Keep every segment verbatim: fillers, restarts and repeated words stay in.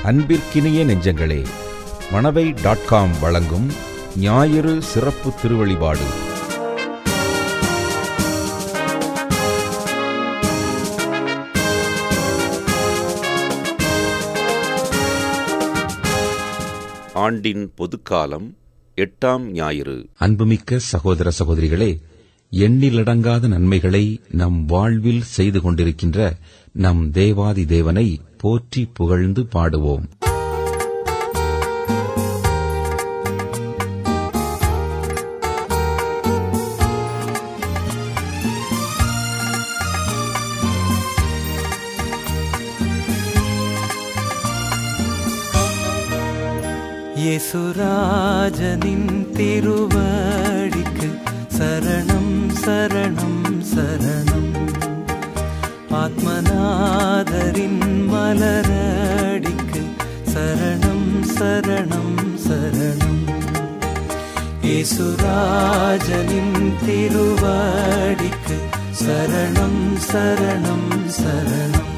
அன்பிற்கினிய நெஞ்சங்களே, Manavai dot com வழங்கும் ஞாயிறு சிறப்பு திருவழிபாடு. ஆண்டின் பொதுக்காலம் எட்டாம் ஞாயிறு. அன்புமிக்க சகோதர சகோதரிகளே, எண்ணிலடங்காத நன்மைகளை நம் வாழ்வில் செய்து கொண்டிருக்கின்ற நம் தேவாதி தேவனை போற்றி புகழ்ந்து பாடுவோம். இயேசுராஜனின் திருவடிக்கு சரணம் சரணம் சரணம். ஆத்மநாதரின் மலரடிக்கு சரணம் சரணம் சரணம். இயேசுராஜனின் திருவடிக்கு சரணம் சரணம் சரணம்.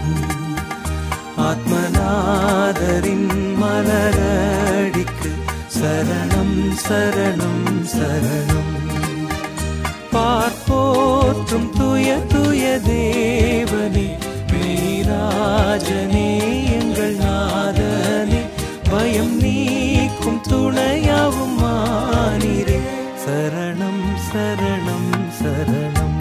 ஆத்மநாதரின் மலரடிக்கு சரணம் சரணம் சரணம். பார்ப்போற்றும் துய துய தேவனே, மெய்ராஜனே, எங்கள் நாதனே, பயம் நீக்கும் துணையாவும் மானிரே, சரணம் சரணம் சரணம்.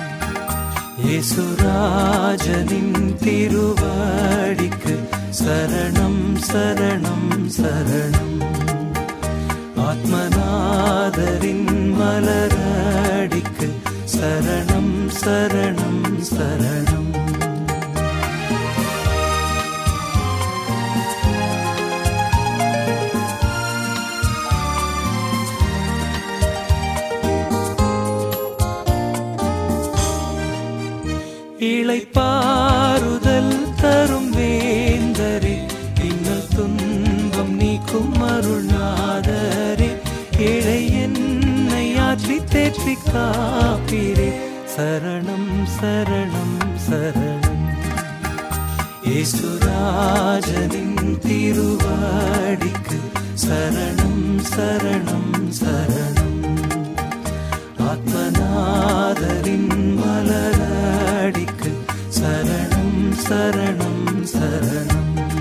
இயேசுராஜனின் திருவடிக்கு சரணம் சரணம் சரணம். ஆத்மநாதரின் மலரடிக்கு சரணம் சரணம் சரணம். இளைப்பாறுதல் தரும் வேந்தரே, இன்னல் துன்பம் நீக்கும் அருள்நாதரே, ஏழை என்னை ஆற்றி தேற்றி காப்பீரே, சரணம் சரணம் சரணம். இயேசுராஜனின் திருவடிக்கு சரணம் சரணம் சரணம். ஆத்மநாதரின் மலரடிக்கு சரணம் சரணம் சரணம்.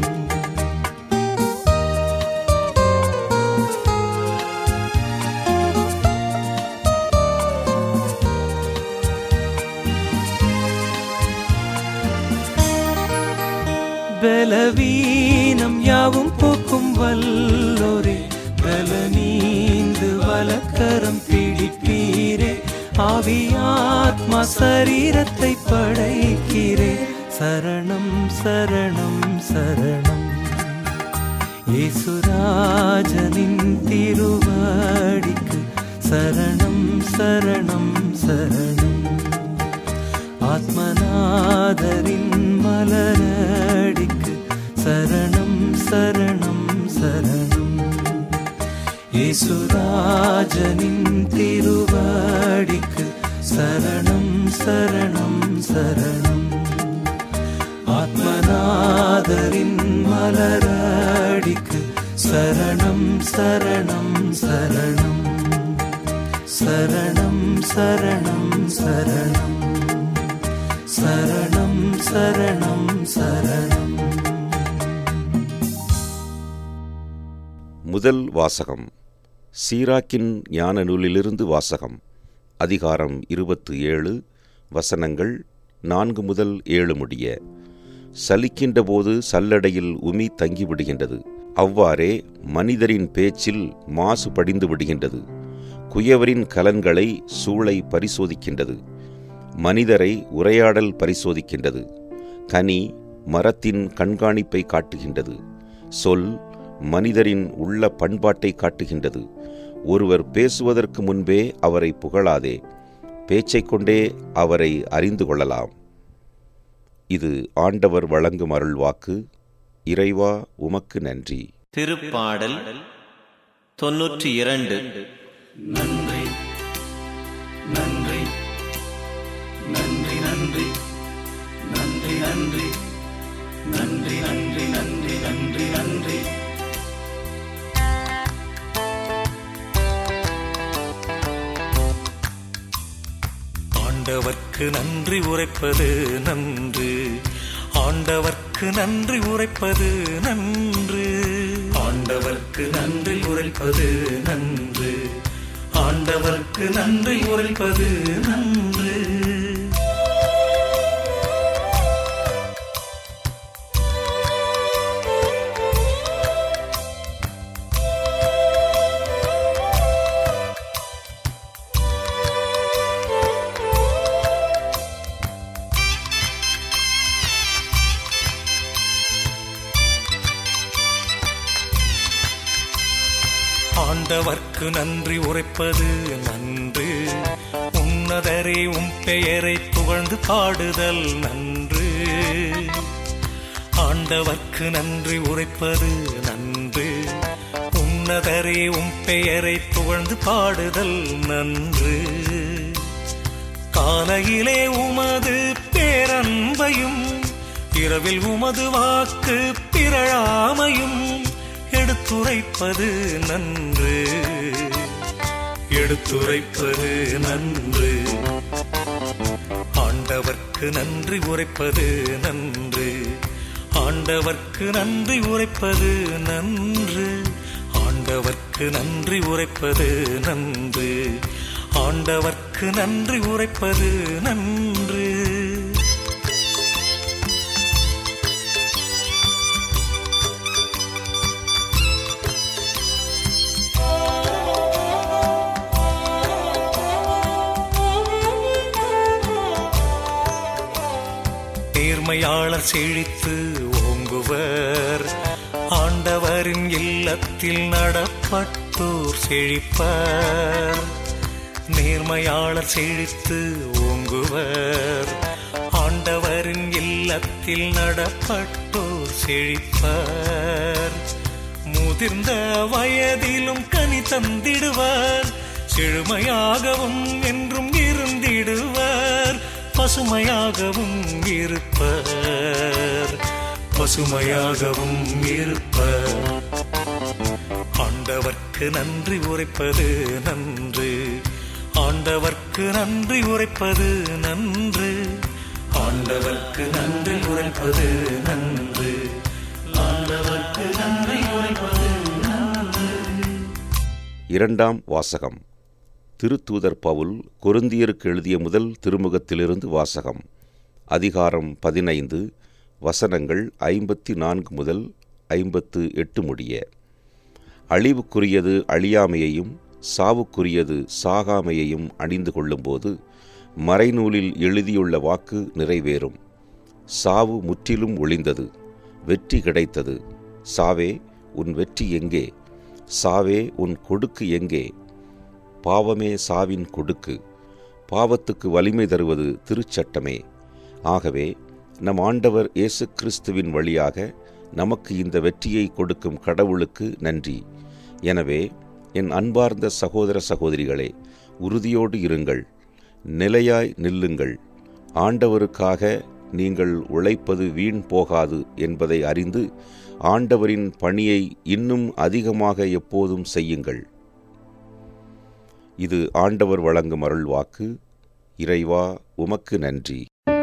பலவீனம் யாவும் போக்கும் வல்லோரே, பலனீந்து வலக்கரம் பிடிப்பீரே, ஆவியாத்மா சரீரத்தை படைக்கிறே, சரணம் சரணம் சரணம். இயேசுராஜனின் திருவடிக்கு சரணம் சரணம் சரணம். ஆத்மநாதரின் மலரடிக்கு சரணம் சரணம் சரணம். இயேசுராஜனின் திருவடிக்கு சரணம் சரணம் சரணம். ஆத்மநாதரின் மலரடிக்கு சரணம் சரணம் சரணம். சரணம் சரணம் சரணம். சரணம் சரணம் சரணம். முதல் வாசகம். சீராக்கின் ஞான நூலிலிருந்து வாசகம். அதிகாரம் இருபத்து ஏழு, வசனங்கள் நான்கு முதல் ஏழு முடிய. சலிக்கின்ற போது சல்லடையில் உமி தங்கிவிடுகின்றது, அவ்வாறே மனிதரின் பேச்சில் மாசு படிந்து விடுகின்றது. குயவரின் கலன்களை சூளை பரிசோதிக்கின்றது, மனிதரை உரையாடல் பரிசோதிக்கின்றது. கனி மரத்தின் கண்காணிப்பை காட்டுகின்றது, சொல் மனிதரின் உள்ள பண்பாட்டை காட்டுகின்றது. ஒருவர் பேசுவதற்கு முன்பே அவரை புகழாதே, பேச்சைக் கொண்டே அவரை அறிந்து கொள்ளலாம். இது ஆண்டவர் வழங்கும் அருள்வாக்கு. இறைவா உமக்கு நன்றி. திருப்பாடல் தொன்னூற்றி இரண்டு. நன்றி நன்றி நன்றி நன்றி நன்றி நன்றி நன்றி நன்றி நன்றி நன்றி நன்றி. ஆண்டவர்க்கு நன்றி உரைப்பது நன்று, ஆண்டவர்க்கு நன்றி உரைப்பது நன்று, ஆண்டவர்க்கு நன்றி உரைப்பது நன்று, ஆண்டவர்க்கு நன்றி உரைப்பது நன்று. ஆண்டவர்க்கு நன்றி உரைப்பது நன்று, உன்னதரே உம் பெயரை புகழ்ந்து பாடுதல் நன்று. ஆண்டவர்க்கு நன்றி உரைப்பது நன்று, உன்னதரே உம் பெயரை புகழ்ந்து பாடுதல் நன்று. காலையிலே உமது பேரன்பையும், இரவில் உமது வாக்கு பிறழாமையும் எடுத்துரைப்பது நன்று, எடுத்துரைப்பது நன்று. ஆண்டவர்க்கு நன்றி உரைப்பது நன்று, ஆண்டவர்க்கு நன்றி உரைப்பது நன்று, ஆண்டவர்க்கு நன்றி உரைப்பது நன்று, ஆண்டவர்க்கு நன்றி உரைப்பது நன்று. நேர்மையாளர் செழித்து ஓங்குவர், ஆண்டவரின் இல்லத்தில் நடப்பட்டோர் செழிப்பர். நேர்மையாளர் செழித்து ஓங்குவர், ஆண்டவரின் இல்லத்தில் நடப்பட்டோர் செழிப்பர். முதிர்ந்த வயதிலும் கனி தந்திடுவர், செழுமையாகவும் என்றும் இருந்திடுவர், பசுமையாகவும் இருப்பர், பசுமையாகவும் இருப்பர். ஆண்டவர்க்கு நன்றி உரைப்பது நன்று, ஆண்டவர்க்கு நன்றி உரைப்பது நன்று, ஆண்டவர்க்கு நன்றி உரைப்பது நன்று, ஆண்டவர்க்கு நன்றி உரைப்பது நன்று. இரண்டாம் வாசகம். திருத்தூதர் பவுல் கொரிந்தியருக்கு எழுதிய முதல் திருமுகத்திலிருந்து வாசகம். அதிகாரம் பதினைந்து, வசனங்கள் ஐம்பத்தி நான்கு முதல் ஐம்பத்து எட்டு முடிய. அழிவுக்குரியது அழியாமையையும் சாவுக்குரியது சாகாமையையும் அணிந்து கொள்ளும்போது மறைநூலில் எழுதியுள்ள வாக்கு நிறைவேறும். சாவு முற்றிலும் ஒழிந்தது, வெற்றி கிடைத்தது. சாவே, உன் வெற்றி எங்கே? சாவே, உன் கொடுக்கு எங்கே? பாவமே சாவின் கொடுக்கு. பாவத்துக்கு வலிமை தருவது திருச்சட்டமே. ஆகவே நம் ஆண்டவர் இயேசு கிறிஸ்துவின் வழியாக நமக்கு இந்த வெற்றியை கொடுக்கும் கடவுளுக்கு நன்றி. எனவே என் அன்பார்ந்த சகோதர சகோதரிகளே, உறுதியோடு இருங்கள், நிலையாய் நில்லுங்கள். ஆண்டவருக்காக நீங்கள் உழைப்பது வீண் போகாது என்பதை அறிந்து ஆண்டவரின் பணியை இன்னும் அதிகமாக எப்போதும் செய்யுங்கள். இது ஆண்டவர் வழங்கும் அருள்வாக்கு. இறைவா, உமக்கு நன்றி.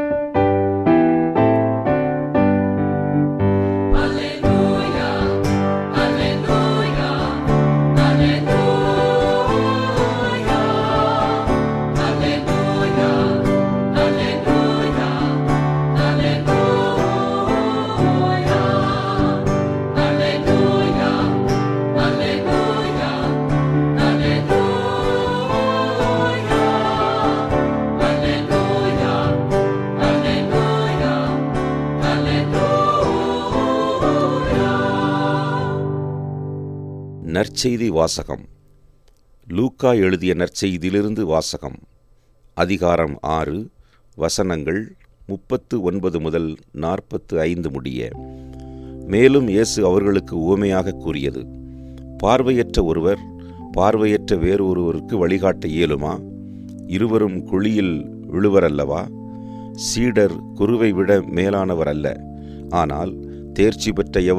நற்செய்தி வாசகம். லூக்கா எழுதிய நற்செய்தியிலிருந்து வாசகம். அதிகாரம் ஆறு, வசனங்கள் முப்பத்து ஒன்பது முதல் நாற்பத்து ஐந்து முடிய. மேலும் இயேசு அவர்களுக்கு உவமையாக கூறியது: பார்வையற்ற ஒருவர் பார்வையற்ற வேறொருவருக்கு வழிகாட்ட இயலுமா? இருவரும் குழியில் விழுவரல்லவா? சீடர் குருவை விட மேலானவர் அல்ல. ஆனால் தேர்ச்சி பெற்ற எவரும்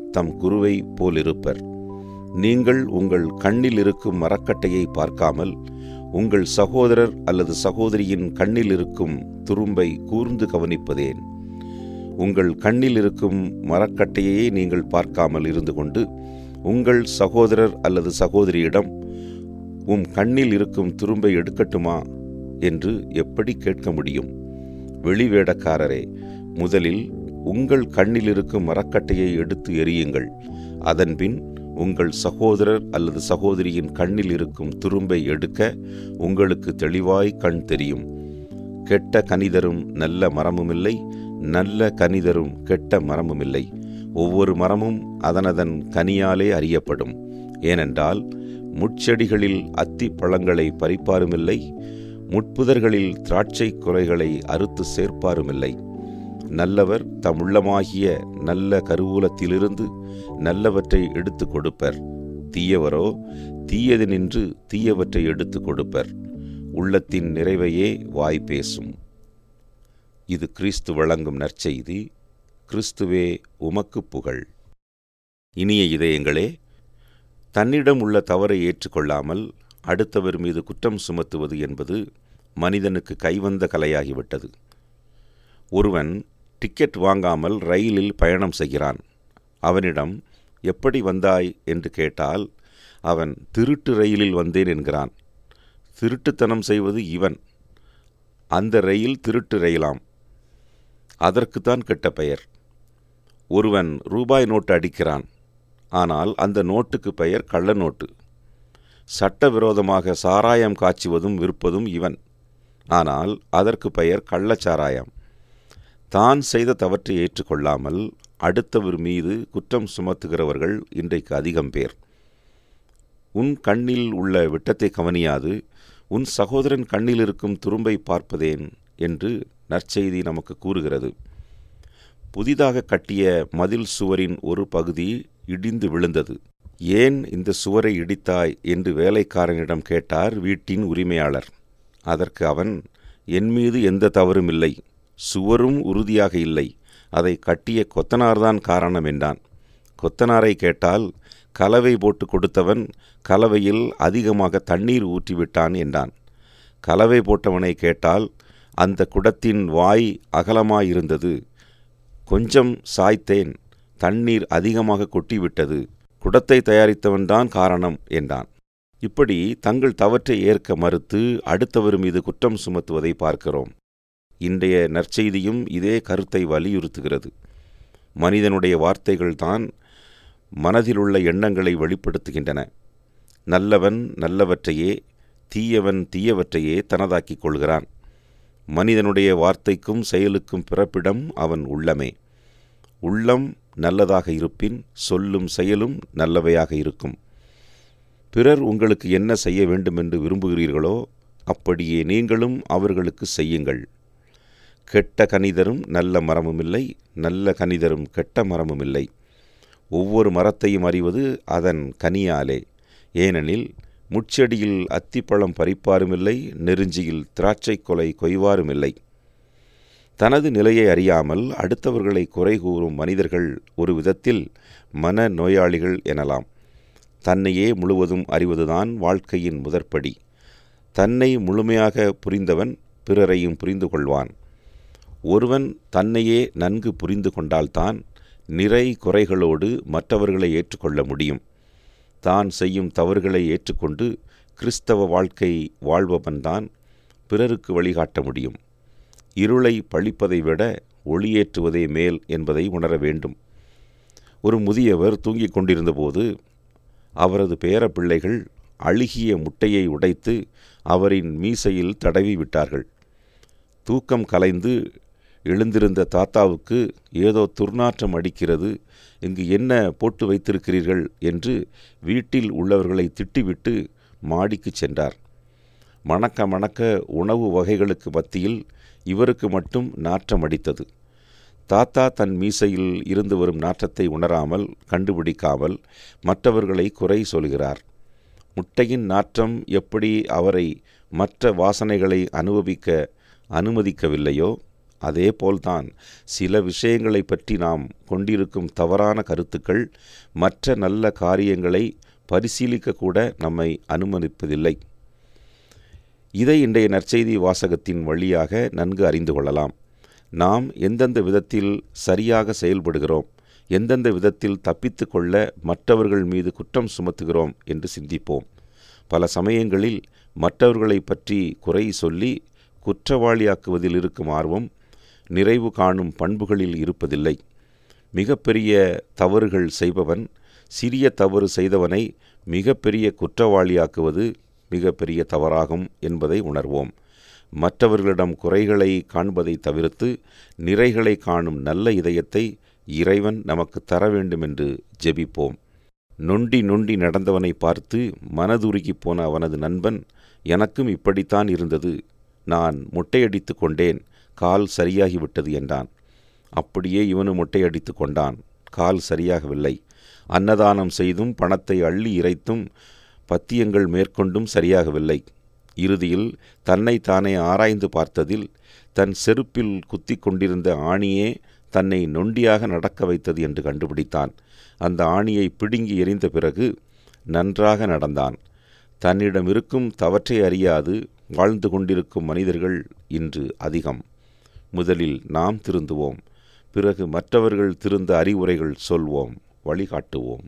தம் குருவை போலிருப்பர். நீங்கள் உங்கள் கண்ணில் இருக்கும் மரக்கட்டையை பார்க்காமல் உங்கள் சகோதரர் அல்லது சகோதரியின் கண்ணில் இருக்கும் துரும்பை கூர்ந்து கவனிப்பதேன்? உங்கள் கண்ணில் இருக்கும் மரக்கட்டையே நீங்கள் பார்க்காமல் இருந்து கொண்டு உங்கள் சகோதரர் அல்லது சகோதரியிடம் உம் கண்ணில் இருக்கும் துரும்பை எடுக்கட்டுமா என்று எப்படி கேட்க முடியும்? வெளிவேடக்காரரே, முதலில் உங்கள் கண்ணில் இருக்கும் மரக்கட்டையை எடுத்து எறியுங்கள். அதன்பின் உங்கள் சகோதரர் அல்லது சகோதரியின் கண்ணில் இருக்கும் துரும்பை எடுக்க உங்களுக்கு தெளிவாய் கண் தெரியும். கெட்ட கனிதரும் நல்ல மரமுமில்லை, நல்ல கனிதரும் கெட்ட மரமுமில்லை. ஒவ்வொரு மரமும் அதனதன் கனியாலே அறியப்படும். ஏனென்றால் முட்செடிகளில் அத்தி பழங்களை பறிப்பாருமில்லை, முட்புதர்களில் திராட்சை குலைகளை அறுத்து சேர்ப்பாருமில்லை. நல்லவர் தம் உள்ளமாகிய நல்ல கருவூலத்திலிருந்து நல்லவற்றை எடுத்து கொடுப்பர். தீயவரோ தீயது நின்று தீயவற்றை எடுத்து கொடுப்பர். உள்ளத்தின் நிறைவையே வாய் பேசும். இது கிறிஸ்து வழங்கும் நற்செய்தி. கிறிஸ்துவே உமக்கு புகழ். இனிய இதயங்களே, தன்னிடம் உள்ள தவறை ஏற்றுக்கொள்ளாமல் அடுத்தவர் மீது குற்றம் சுமத்துவது என்பது மனிதனுக்கு கைவந்த கலையாகிவிட்டது. ஒருவன் டிக்கெட் வாங்காமல் ரயிலில் பயணம் செய்கிறான். அவனிடம் எப்படி வந்தாய் என்று கேட்டால் அவன் திருட்டு ரயிலில் வந்தேன் என்கிறான். திருட்டுத்தனம் செய்வது இவன். அந்த ரயில் திருட்டு ரயிலாம். அதற்குத்தான் கெட்ட பெயர். ஒருவன் ரூபாய் நோட்டு அடிக்கிறான். ஆனால் அந்த நோட்டுக்கு பெயர் கள்ள நோட்டு. சட்டவிரோதமாக சாராயம் காய்ச்சுவதும் விற்பதும் இவன். ஆனால் அதற்கு பெயர் கள்ளச்சாராயம். தான் செய்த தவற்றை ஏற்றுக்கொள்ளாமல் அடுத்தவர் மீது குற்றம் சுமத்துகிறவர்கள் இன்றைக்கு அதிகம் பேர். உன் கண்ணில் உள்ள விட்டத்தை கவனியாது உன் சகோதரன் கண்ணில் இருக்கும் துரும்பை பார்ப்பதேன் என்று நற்செய்தி நமக்கு கூறுகிறது. புதிதாக கட்டிய மதில் சுவரின் ஒரு பகுதி இடிந்து விழுந்தது. ஏன் இந்த சுவரை இடித்தாய் என்று வேலைக்காரனிடம் கேட்டார் வீட்டின் உரிமையாளர். அதற்கு அவன், என் மீது எந்த தவறும் இல்லை, சுவரும் உறுதியாக இல்லை, அதை கட்டிய கொத்தனார்தான் காரணம் என்றான். கொத்தனாரை கேட்டால் கலவை போட்டு கொடுத்தவன் கலவையில் அதிகமாக தண்ணீர் ஊற்றிவிட்டான் என்றான். கலவை போட்டவனை கேட்டால் அந்த குடத்தின் வாய் அகலமாயிருந்தது, கொஞ்சம் சாய்த்தேன், தண்ணீர் அதிகமாக கொட்டிவிட்டது, குடத்தை தயாரித்தவன்தான் காரணம் என்றான். இப்படி தங்கள் தவற்றை ஏற்க மறுத்து அடுத்தவர் மீது குற்றம் சுமத்துவதை பார்க்கிறோம். இன்றைய நற்செய்தியும் இதே கருத்தை வலியுறுத்துகிறது. மனிதனுடைய வார்த்தைகள்தான் மனதிலுள்ள எண்ணங்களை வெளிப்படுத்துகின்றன. நல்லவன் நல்லவற்றையே, தீயவன் தீயவற்றையே தனதாக்கிக் கொள்கிறான். மனிதனுடைய வார்த்தைக்கும் செயலுக்கும் பிறப்பிடம் அவன் உள்ளமே. உள்ளம் நல்லதாக இருப்பின் சொல்லும் செயலும் நல்லவையாக இருக்கும். பிறர் உங்களுக்கு என்ன செய்ய வேண்டுமென்று விரும்புகிறீர்களோ அப்படியே நீங்களும் அவர்களுக்கு செய்யுங்கள். கெட்ட கனிதரும் நல்ல மரமுமில்லை, நல்ல கனிதரும் கெட்ட மரமுமில்லை. ஒவ்வொரு மரத்தையும் அறிவது அதன் கனியாலே. ஏனெனில் முட்செடியில் அத்திப்பழம் பறிப்பாருமில்லை, நெருஞ்சியில் திராட்சை கொலை கொய்வாருமில்லை. தனது நிலையை அறியாமல் அடுத்தவர்களை குறை கூறும் மனிதர்கள் ஒரு விதத்தில் மன நோயாளிகள் எனலாம். தன்னையே முழுவதும் அறிவதுதான் வாழ்க்கையின் முதற்படி. தன்னை முழுமையாக புரிந்தவன் பிறரையும் புரிந்து கொள்வான். ஒருவன் தன்னையே நன்கு புரிந்து கொண்டால்தான் நிறை குறைகளோடு மற்றவர்களை ஏற்றுக்கொள்ள முடியும். தான் செய்யும் தவறுகளை ஏற்றுக்கொண்டு கிறிஸ்தவ வாழ்க்கை வாழ்பவன்தான் பிறருக்கு வழிகாட்ட முடியும். இருளை பழிப்பதை விட ஒளியேற்றுவதே மேல் என்பதை உணர வேண்டும். ஒரு முதியவர் தூங்கிக் கொண்டிருந்தபோது அவரது பேர பிள்ளைகள் அழுகிய முட்டையை உடைத்து அவரின் மீசையில் தடவி விட்டார்கள். தூக்கம் கலைந்து எழுந்திருந்த தாத்தாவுக்கு ஏதோ துர்நாற்றம் அடிக்கிறது, இங்கு என்ன போட்டு வைத்திருக்கிறீர்கள் என்று வீட்டில் உள்ளவர்களை திட்டிவிட்டு மாடிக்கு சென்றார். மணக்க மணக்க உணவு வகைகளுக்கு மத்தியில் இவருக்கு மட்டும் நாற்றம் அடித்தது. தாத்தா தன் மீசையில் இருந்து வரும் நாற்றத்தை உணராமல் கண்டுபிடிக்காமல் மற்றவர்களை குறை சொல்கிறார். முட்டையின் நாற்றம் எப்படி அவரை மற்ற வாசனைகளை அனுபவிக்க அனுமதிக்கவில்லையோ அதேபோல்தான் சில விஷயங்களை பற்றி நாம் கொண்டிருக்கும் தவறான கருத்துக்கள் மற்ற நல்ல காரியங்களை பரிசீலிக்கக்கூட நம்மை அனுமதிப்பதில்லை. இதை இன்றைய நற்செய்தி வாசகத்தின் வழியாக நன்கு அறிந்து கொள்ளலாம். நாம் எந்தெந்த விதத்தில் சரியாக செயல்படுகிறோம், எந்தெந்த விதத்தில் தப்பித்து கொள்ள மற்றவர்கள் மீது குற்றம் சுமத்துகிறோம் என்று சிந்திப்போம். பல சமயங்களில் மற்றவர்களை பற்றி குறை சொல்லி குற்றவாளியாக்குவதில் இருக்கும் ஆர்வம் நிறைவு காணும் பண்புகளில் இருப்பதில்லை. மிகப்பெரிய தவறுகள் செய்பவன் சிறிய தவறு செய்தவனை மிகப்பெரிய குற்றவாளியாக்குவது மிகப்பெரிய தவறாகும் என்பதை உணர்வோம். மற்றவர்களிடம் குறைகளை காண்பதை தவிர்த்து நிறைகளை காணும் நல்ல இதயத்தை இறைவன் நமக்கு தர வேண்டும் என்று ஜெபிப்போம். நொண்டி நொண்டி நடந்தவனை பார்த்து மனதுருகி போன அவனது நண்பன், எனக்கும் இப்படித்தான் இருந்தது, நான் மொட்டையடித்து கொண்டேன், கால் சரியாகிவிட்டது என்றான். அப்படியே இவனும் மொட்டையடித்து கொண்டான், கால் சரியாகவில்லை. அன்னதானம் செய்தும் பணத்தை அள்ளி இறைத்தும் பத்தியங்கள் மேற்கொண்டும் சரியாகவில்லை. இறுதியில் தன்னை தானே ஆராய்ந்து பார்த்ததில் தன் செருப்பில் குத்தி கொண்டிருந்த ஆணியே தன்னை நொண்டியாக நடக்க வைத்தது என்று கண்டுபிடித்தான். அந்த ஆணியை பிடுங்கி எறிந்த பிறகு நன்றாக நடந்தான். தன்னிடம் இருக்கும் தவற்றை அறியாது வாழ்ந்து கொண்டிருக்கும் மனிதர்கள் இன்று அதிகம். முதலில் நாம் திருந்துவோம், பிறகு மற்றவர்கள் திருந்த அறிவுரைகள் சொல்வோம், வழிகாட்டுவோம்.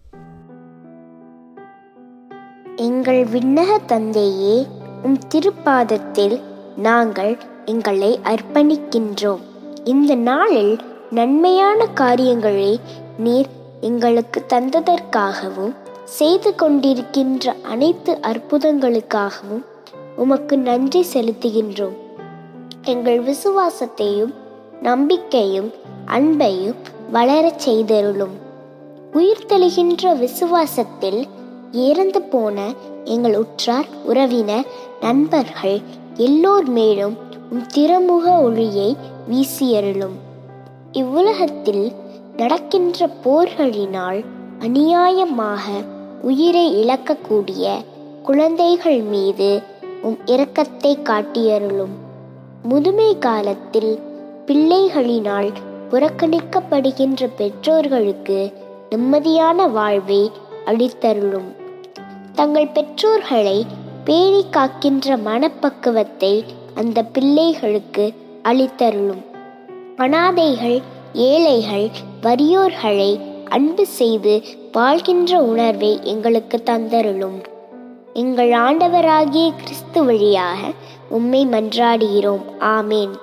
எங்கள் விண்ணக தந்தையே, உம் திருப்பாதத்தில் நாங்கள் எங்களை அர்ப்பணிக்கின்றோம். இந்த நாளில் நன்மையான காரியங்களை நீர் எங்களுக்கு தந்ததற்காகவும் செய்து கொண்டிருக்கின்ற அனைத்து அற்புதங்களுக்காகவும் உமக்கு நன்றி செலுத்துகின்றோம். எங்கள் விசுவாசத்தையும் நம்பிக்கையும் அன்பையும் வளரச் செய்தருளும். உயிர்த்தெழுகின்ற விசுவாசத்தில் இறந்து போன எங்கள் உற்றார் உறவினர் நண்பர்கள் எல்லோர் மேலும் உம் திருமுக ஒளியை வீசியருளும். இவ்வுலகத்தில் நடக்கின்ற போர்களினால் அநியாயமாக உயிரை இழக்கக்கூடிய குழந்தைகள் மீது உம் இரக்கத்தை காட்டியருளும். முதுமை காலத்தில் பிள்ளைகளினால் புறக்கணிக்கப்படுகின்ற பெற்றோர்களுக்கு நிம்மதியான வாழ்வை அளித்தருளும். தங்கள் பெற்றோர்களை பேணி காக்கின்ற மனப்பக்குவத்தை அந்த பிள்ளைகளுக்கு அளித்தருளும். அனாதைகள், ஏழைகள், வறியோர்களை அன்பு செய்து வாழ்கின்ற உணர்வை எங்களுக்கு தந்தருளும். எங்கள் ஆண்டவராகிய கிறிஸ்து வழியாக உம்மை மன்றாடுகிறோம். ஆமேன்.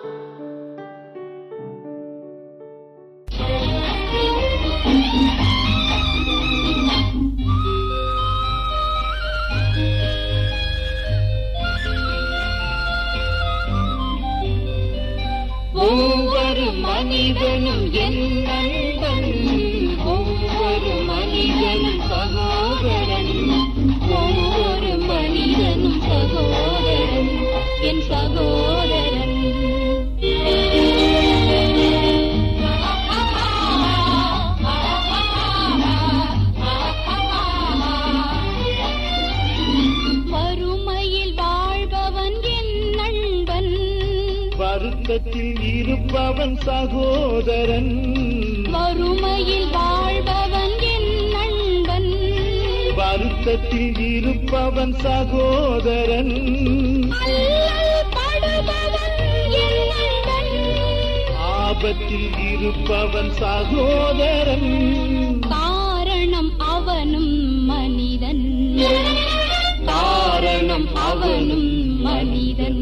ஒவ்வொரு மனிதனும் என் நண்பன், ஒவ்வொரு மனிதனும் சகோதரன், ஒவ்வொரு மனிதனும் சகோதரன், என் சகோதரன். வறுமையில் வாழ்பவன் என் நண்பன், வருத்தத்தில் இருப்பவன் சகோதரன். வறுமையில் வாழ்பவன் என் நண்பன், வருத்தத்தில் இருப்பவன் சகோதரன். அல்லல் படுபவன் என் நண்பன், ஆபத்தில் இருப்பவன் சகோதரன். காரணம் அவனும் மனிதன், காரணம் அவனும் மனிதன்.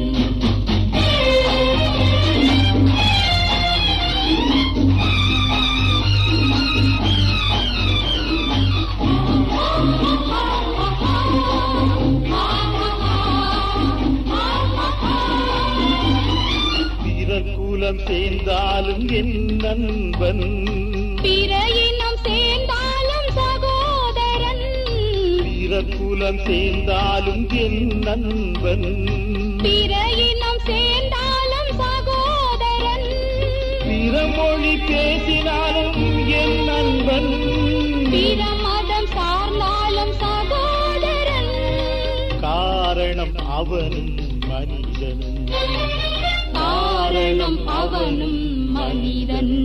பிறகுலம் சேர்ந்தாலும் என் நண்பன், பிற இனம் சேர்ந்தாலும் சகோதரன். பிறகுலம் சேர்ந்தாலும் என் நண்பன், பிற இனம் சேர்ந்தாலும் சகோதரன். பிற மொழி பேசினாலும் என் நண்பன், பிற மதம் சார்ந்தாலும் சகோதரன். காரணம் அவனும் மனிதனும், காரணம் அவனும் மனிதன்.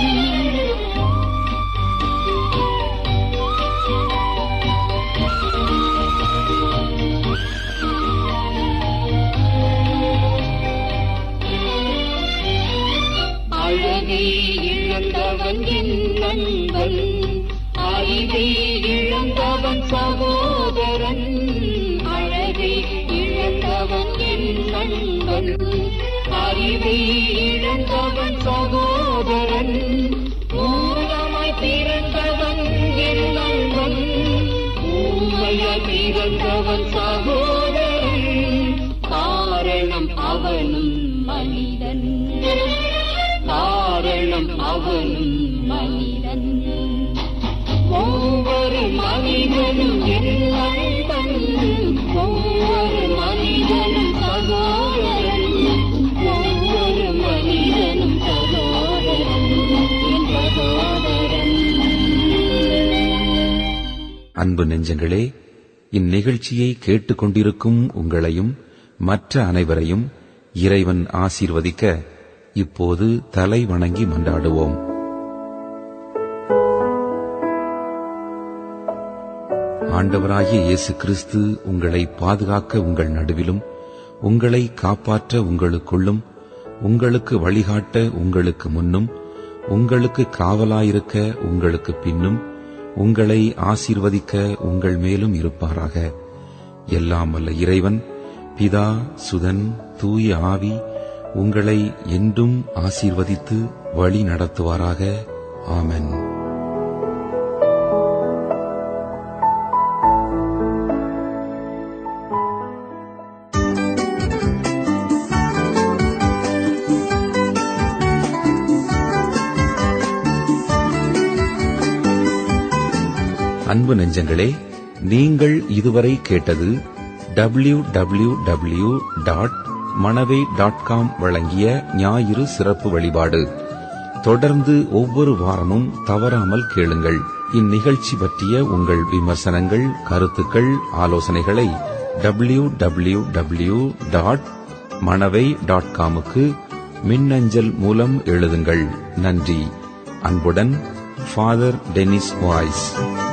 அழகை இழந்தவன் என் நண்பன், அறிவை இழந்தவன் சகோதரன். அழகை இழந்தவன் என் நண்பன், அறிவை இழந்தவன் சகோதரன். ஊனமாய் பிறந்தவன் என் நண்பன், ஊமையாய் பிறந்தவன் சகோதரன். காரணம் அவனும் மனிதன், காரணம் அவனும் மனிதன். ஒவ்வொரு மனிதனும் என் நண்பன், ஒவ்வொரு மனிதனும் சகோதரன், ஒவ்வொரு மனிதனும் சகோதரன், என் சகோதரன். அன்பு நெஞ்சங்களே, இந்நிகழ்ச்சியை கேட்டுக்கொண்டிருக்கும் உங்களையும் மற்ற அனைவரையும் இறைவன் ஆசீர்வதிக்க இப்போது தலை வணங்கி மன்றாடுவோம். ஆண்டவராகிய இயேசு கிறிஸ்து உங்களை பாதுகாக்க உங்கள் நடுவிலும், உங்களை காப்பாற்ற உங்களுக்குள்ளும், உங்களுக்கு வழிகாட்ட உங்களுக்கு முன்னும், உங்களுக்கு காவலாயிருக்க உங்களுக்கு பின்னும், உங்களை ஆசீர்வதிக்க உங்கள் மேலும் இருப்பாராக. எல்லாம் வல்ல இறைவன் பிதா, சுதன், தூய ஆவி உங்களை என்றும் ஆசீர்வதித்து வழி நடத்துவாராக. ஆமென். அன்பு நெஞ்சங்களே, நீங்கள் இதுவரை கேட்டது W W W dot Manavai dot com வழங்கிய ஞாயிறு சிறப்பு வழிபாடு. தொடர்ந்து ஒவ்வொரு வாரமும் தவறாமல் கேளுங்கள். இந்நிகழ்ச்சி பற்றிய உங்கள் விமர்சனங்கள், கருத்துக்கள், ஆலோசனைகளை W W W dot Manavai dot காமுக்கு மின்னஞ்சல் மூலம் எழுதுங்கள். நன்றி. அன்புடன், ஃபாதர் டெனிஸ் வாய்ஸ்.